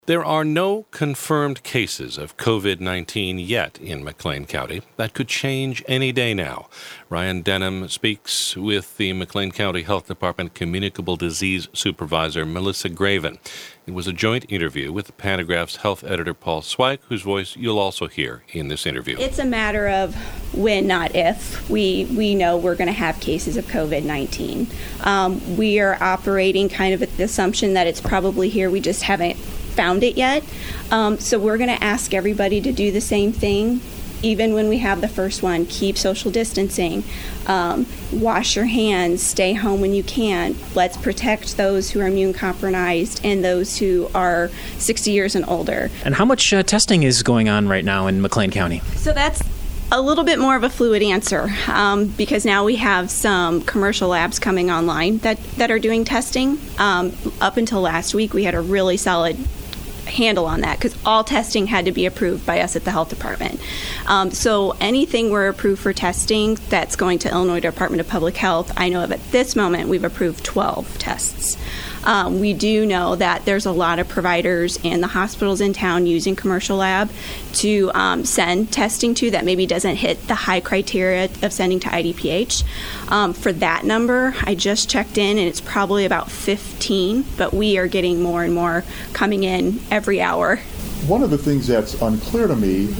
There are no confirmed cases of COVID-19 yet in McLean County. That could change any day now. Ryan Denham speaks with the McLean County Health Department Communicable Disease Supervisor Melissa Graven. It was a joint interview with the Pantagraph's health editor Paul Zweig, whose voice you'll also hear in this interview. It's a matter of when, not if. We know we're going to have cases of COVID-19. We are operating kind of with the assumption that it's probably here. We just haven't found it yet. So we're going to ask everybody to do the same thing. Even when we have the first one, keep social distancing, wash your hands, stay home when you can. Let's protect those who are immune compromised and those who are 60 years and older. And how much testing is going on right now in McLean County? So that's a little bit more of a fluid answer because now we have some commercial labs coming online that are doing testing. Up until last week, we had a really solid handle on that because all testing had to be approved by us at the health department. So anything we're approved for testing that's going to Illinois Department of Public Health, I know of at this moment we've approved 12 tests. We do know that there's a lot of providers and the hospitals in town using commercial lab to send testing to that maybe doesn't hit the high criteria of sending to IDPH. For that number, I just checked in and it's probably about 15, but we are getting more and more coming in every hour. One of the things that's unclear to me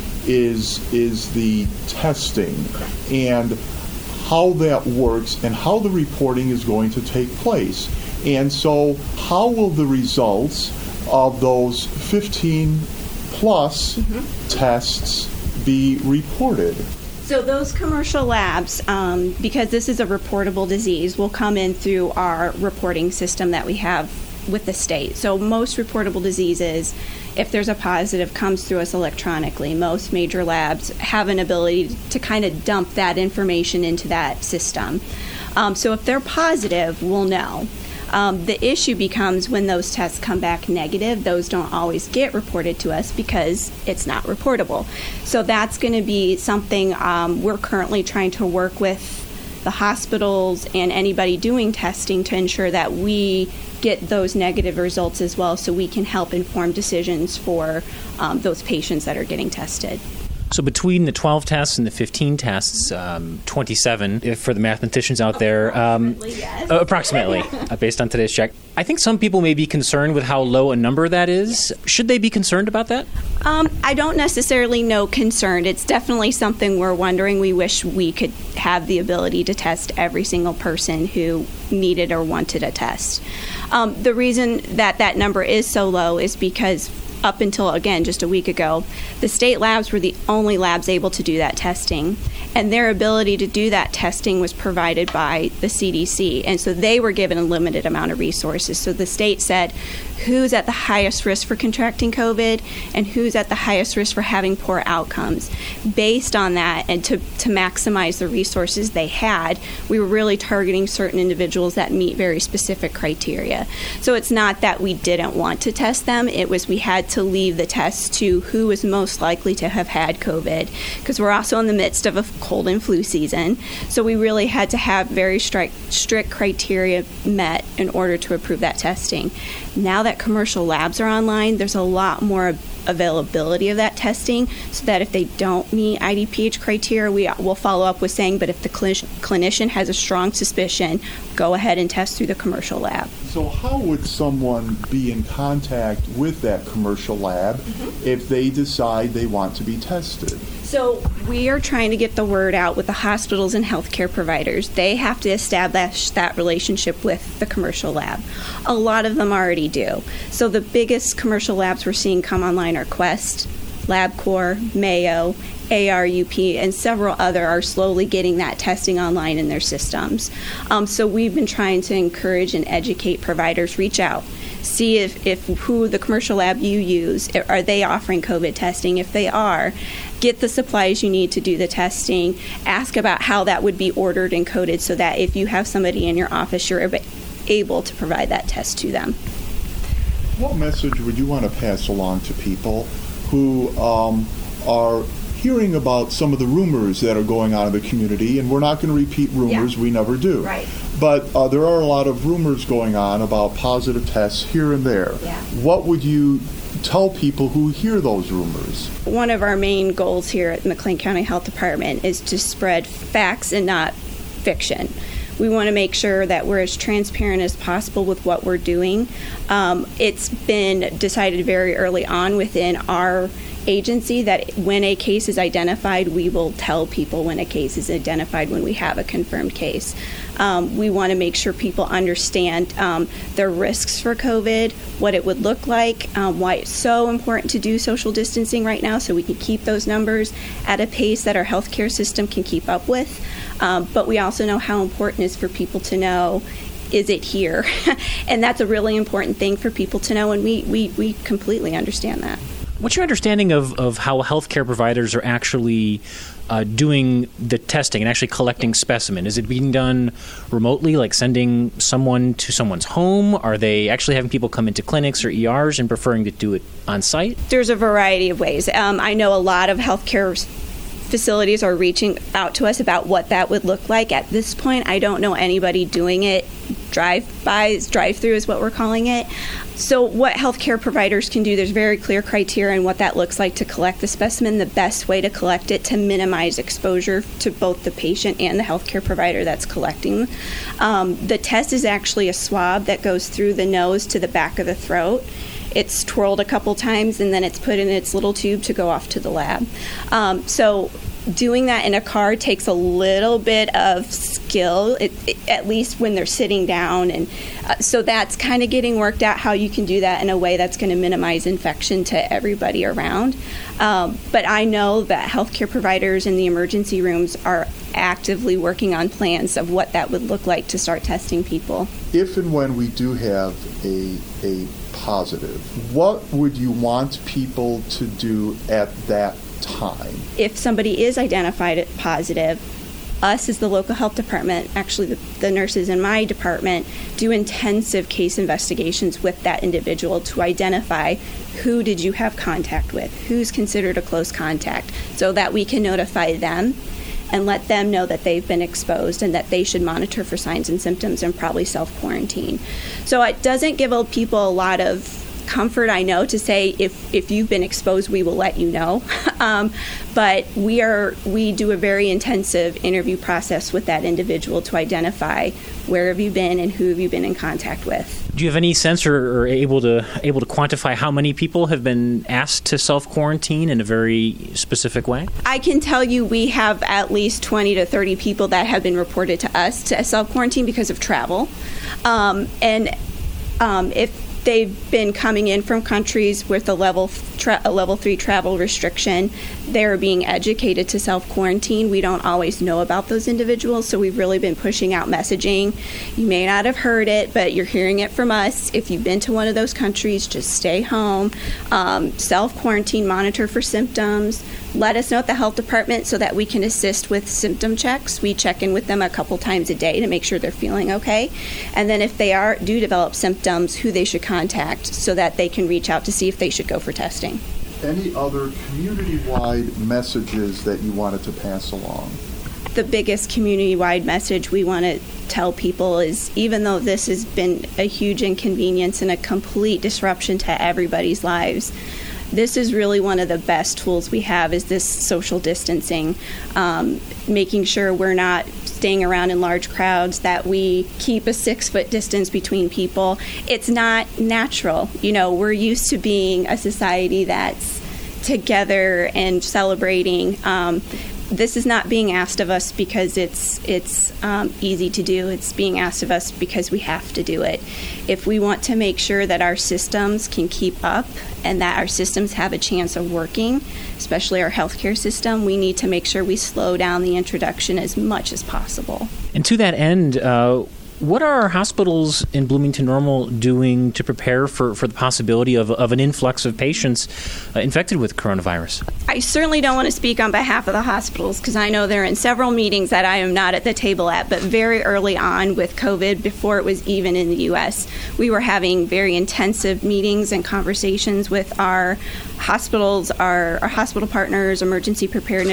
is the testing and how that works and how the reporting is going to take place. And so how will the results of those 15 plus tests be reported? So those commercial labs, because this is a reportable disease, will come in through our reporting system that we have with the state. So most reportable diseases, if there's a positive, comes through us electronically. Most major labs have an ability to kind of dump that information into that system. So if they're positive, we'll know. The issue becomes when those tests come back negative, those don't always get reported to us because it's not reportable. So that's going to be something we're currently trying to work with the hospitals and anybody doing testing to ensure that we get those negative results as well so we can help inform decisions for those patients that are getting tested. So between the 12 tests and the 15 tests, 27, for the mathematicians out there, approximately, based on today's check. I think some people may be concerned with how low a number that is. Should they be concerned about that? I don't necessarily know concerned. It's definitely something we're wondering. We wish we could have the ability to test every single person who needed or wanted a test. The reason that number is so low is because up until, again, just a week ago, the state labs were the only labs able to do that testing. And their ability to do that testing was provided by the CDC. And so they were given a limited amount of resources. So the state said, who's at the highest risk for contracting COVID and who's at the highest risk for having poor outcomes. Based on that, and to maximize the resources they had, we were really targeting certain individuals that meet very specific criteria. So it's not that we didn't want to test them, it was we had to leave the test to who was most likely to have had COVID, because we're also in the midst of a cold and flu season. So we really had to have very strict criteria met in order to approve that testing. Now that commercial labs are online, there's a lot more availability of that testing so that if they don't meet IDPH criteria, we'll follow up with saying, but if the clinician has a strong suspicion, go ahead and test through the commercial lab. So how would someone be in contact with that commercial lab if they decide they want to be tested? So we are trying to get the word out with the hospitals and healthcare providers. They have to establish that relationship with the commercial lab. A lot of them already do. So the biggest commercial labs we're seeing come online are Quest, LabCorp, Mayo, ARUP, and several other are slowly getting that testing online in their systems. So we've been trying to encourage and educate providers, reach out. See if who the commercial lab you use, are they offering COVID testing? If they are, get the supplies you need to do the testing. Ask about how that would be ordered and coded so that if you have somebody in your office, you're able to provide that test to them. What message would you want to pass along to people who are hearing about some of the rumors that are going on in the community? And we're not going to repeat rumors, we never do. Right. But there are a lot of rumors going on about positive tests here and there. Yeah. What would you tell people who hear those rumors? One of our main goals here at the McLean County Health Department is to spread facts and not fiction. We want to make sure that we're as transparent as possible with what we're doing. It's been decided very early on within our agency that when a case is identified, we will tell people when a case is identified when we have a confirmed case. We want to make sure people understand the risks for COVID, what it would look like, why it's so important to do social distancing right now so we can keep those numbers at a pace that our healthcare system can keep up with. But we also know how important it is for people to know, is it here? And that's a really important thing for people to know, and we completely understand that. What's your understanding of how healthcare providers are actually doing the testing and actually collecting specimen? Is it being done remotely, like sending someone to someone's home? Are they actually having people come into clinics or ERs and preferring to do it on site? There's a variety of ways. I know a lot of healthcare facilities are reaching out to us about what that would look like. At this point, I don't know anybody doing it. Drive-through is what we're calling it. So what healthcare providers can do, there's very clear criteria on what that looks like to collect the specimen, the best way to collect it to minimize exposure to both the patient and the healthcare provider that's collecting. The test is actually a swab that goes through the nose to the back of the throat. It's twirled a couple times, and then it's put in its little tube to go off to the lab. So doing that in a car takes a little bit of skill, at least when they're sitting down. And so that's kind of getting worked out how you can do that in a way that's going to minimize infection to everybody around. But I know that healthcare providers in the emergency rooms are actively working on plans of what that would look like to start testing people. If and when we do have a positive, what would you want people to do at that time? If somebody is identified as positive, us as the local health department, actually the nurses in my department, do intensive case investigations with that individual to identify who did you have contact with, who's considered a close contact, so that we can notify them and let them know that they've been exposed and that they should monitor for signs and symptoms and probably self-quarantine. So it doesn't give people a lot of comfort, I know, to say if you've been exposed, we will let you know. But we do a very intensive interview process with that individual to identify where have you been and who have you been in contact with. Do you have any sense or able to quantify how many people have been asked to self-quarantine in a very specific way? I can tell you we have at least 20 to 30 people that have been reported to us to self-quarantine because of travel. If they've been coming in from countries with a level 3 travel restriction, they're being educated to self-quarantine. We don't always know about those individuals, so we've really been pushing out messaging. You may not have heard it, but you're hearing it from us. If you've been to one of those countries, just stay home, self-quarantine, monitor for symptoms. Let us know at the health department so that we can assist with symptom checks. We check in with them a couple times a day to make sure they're feeling okay. And then if they do develop symptoms, who they should contact so that they can reach out to see if they should go for testing. Any other community-wide messages that you wanted to pass along? The biggest community-wide message we want to tell people is, even though this has been a huge inconvenience and a complete disruption to everybody's lives, this is really one of the best tools we have, is this social distancing, making sure we're not staying around in large crowds, that we keep a 6-foot distance between people. It's not natural. We're used to being a society that's together and celebrating. This is not being asked of us because it's easy to do. It's being asked of us because we have to do it. If we want to make sure that our systems can keep up and that our systems have a chance of working, especially our healthcare system, we need to make sure we slow down the introduction as much as possible. And to that end, what are our hospitals in Bloomington Normal doing to prepare for the possibility of an influx of patients infected with coronavirus? I certainly don't want to speak on behalf of the hospitals because I know they're in several meetings that I am not at the table at, but very early on with COVID, before it was even in the U.S., we were having very intensive meetings and conversations with our hospitals, our hospital partners, emergency preparedness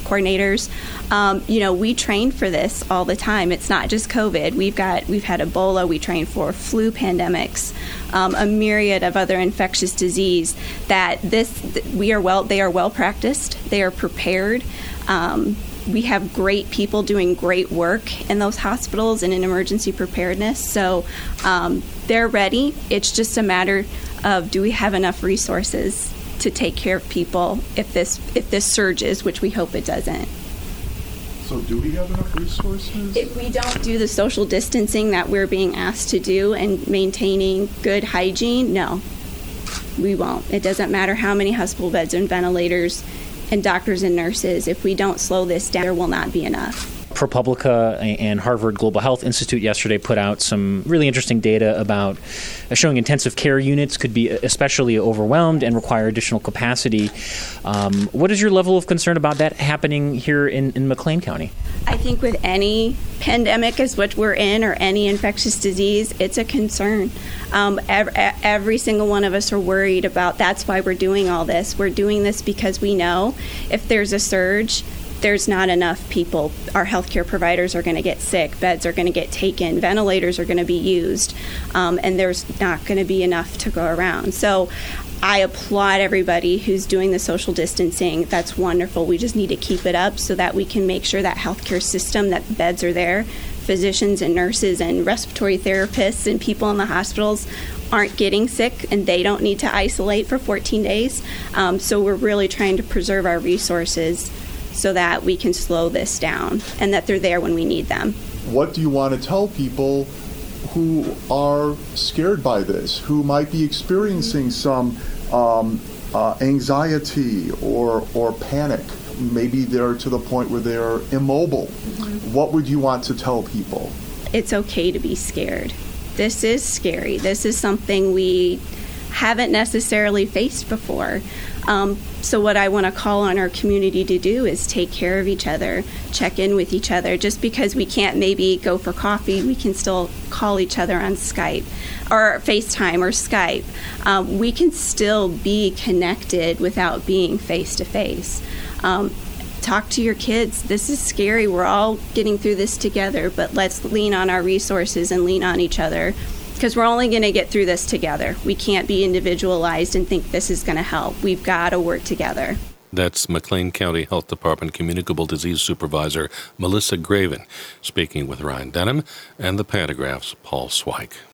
coordinators. We train for this all the time. It's not just COVID. We've had Ebola. We train for flu pandemics, a myriad of other infectious disease. They are well practiced. They are prepared. We have great people doing great work in those hospitals and in emergency preparedness. So they're ready. It's just a matter of, do we have enough resources to take care of people if this surges, which we hope it doesn't. So do we have enough resources? If we don't do the social distancing that we're being asked to do and maintaining good hygiene, no, we won't. It doesn't matter how many hospital beds and ventilators and doctors and nurses. If we don't slow this down, there will not be enough. ProPublica and Harvard Global Health Institute yesterday put out some really interesting data about showing intensive care units could be especially overwhelmed and require additional capacity. What is your level of concern about that happening here in McLean County? I think with any pandemic as what we're in, or any infectious disease, it's a concern. Every single one of us are worried about. That's why we're doing all this. We're doing this because we know if there's a surge, there's not enough people. Our healthcare providers are going to get sick, beds are going to get taken, ventilators are going to be used, and there's not going to be enough to go around. So I applaud everybody who's doing the social distancing. That's wonderful. We just need to keep it up so that we can make sure that healthcare system, that beds are there, physicians and nurses and respiratory therapists and people in the hospitals aren't getting sick and they don't need to isolate for 14 days. So we're really trying to preserve our resources so that we can slow this down and that they're there when we need them. What do you want to tell people who are scared by this, who might be experiencing some anxiety or panic? Maybe they're to the point where they're immobile. Mm-hmm. What would you want to tell people? It's okay to be scared. This is scary. This is something we haven't necessarily faced before. So what I want to call on our community to do is take care of each other, check in with each other. Just because we can't maybe go for coffee, we can still call each other on Skype or FaceTime or Skype. We can still be connected without being face-to-face. Talk to your kids. This is scary. We're all getting through this together, but let's lean on our resources and lean on each other, because we're only going to get through this together. We can't be individualized and think this is going to help. We've got to work together. That's McLean County Health Department Communicable Disease Supervisor Melissa Graven speaking with Ryan Denham and the Pantagraph's Paul Sweik.